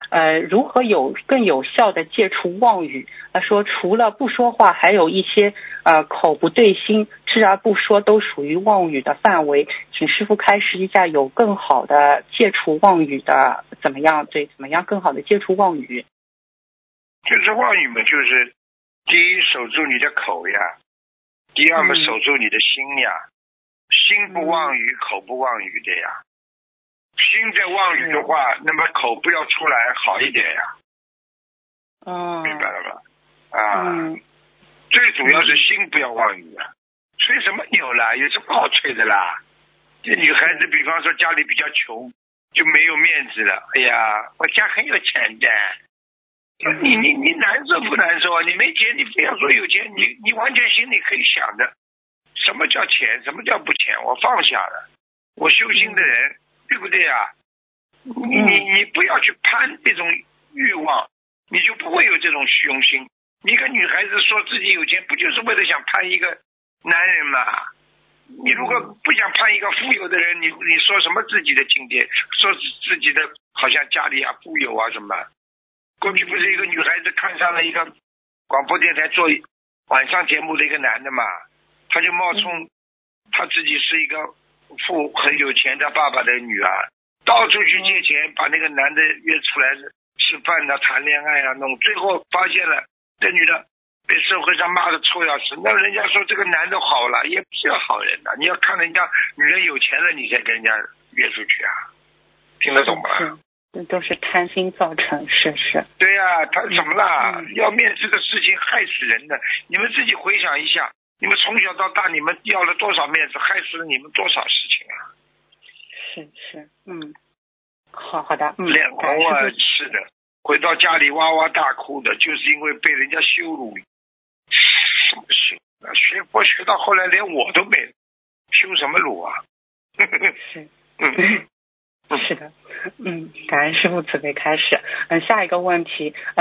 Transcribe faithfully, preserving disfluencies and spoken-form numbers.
呃，如何有更有效的戒除妄语？他说，除了不说话，还有一些呃口不对心、知而不说，都属于妄语的范围。请师父开示一下，有更好的戒除妄语的怎么样？对，怎么样更好的戒除妄语？ 就是妄语嘛，就是第一守住你的口呀，第二嘛、嗯、守住你的心呀，心不妄语、嗯、口不妄语的呀。心在妄语的话，那么口不要出来好一点呀。 哦， 明白了吧？啊、 嗯， 最主要是心不要妄语啊。吹什么牛啦？有什么好吹的啦？这女孩子，比方说家里比较穷，就没有面子了。哎呀，我家很有钱的。你你你难受不难受啊？你没钱，你非要说有钱，你你完全心里可以想的，什么叫钱，什么叫不钱？我放下了，我修心的人，对不对啊？你你你不要去攀这种欲望，你就不会有这种虚荣心。你一个女孩子说自己有钱，不就是为了想攀一个男人吗？你如果不想攀一个富有的人，你你说什么自己的境界？说自己的好像家里啊富有啊什么？过去不是一个女孩子看上了一个广播电台做晚上节目的一个男的嘛，他就冒充他自己是一个富很有钱的爸爸的女儿，到处去借钱，把那个男的约出来吃饭啊、谈恋爱啊弄，最后发现了这女的被社会上骂的臭要死。那人家说这个男的好了，也不是好人的，你要看人家女人有钱了，你才跟人家约出去啊，听得懂吗？ 这都是贪心造成，是是。 对呀、啊，他怎么了、嗯？要面子的事情害死人的。你们自己回想一下，你们从小到大，你们要了多少面子，害死了你们多少事情啊？ 是是，嗯，好好的，嗯， 脸红啊，是的，回到家里哇哇大哭的，就是因为被人家羞辱。什么羞？学佛学到后来连我都没了，羞什么辱啊？ 是， 嗯。 是的，嗯，感恩师父慈悲开示。嗯，下一个问题。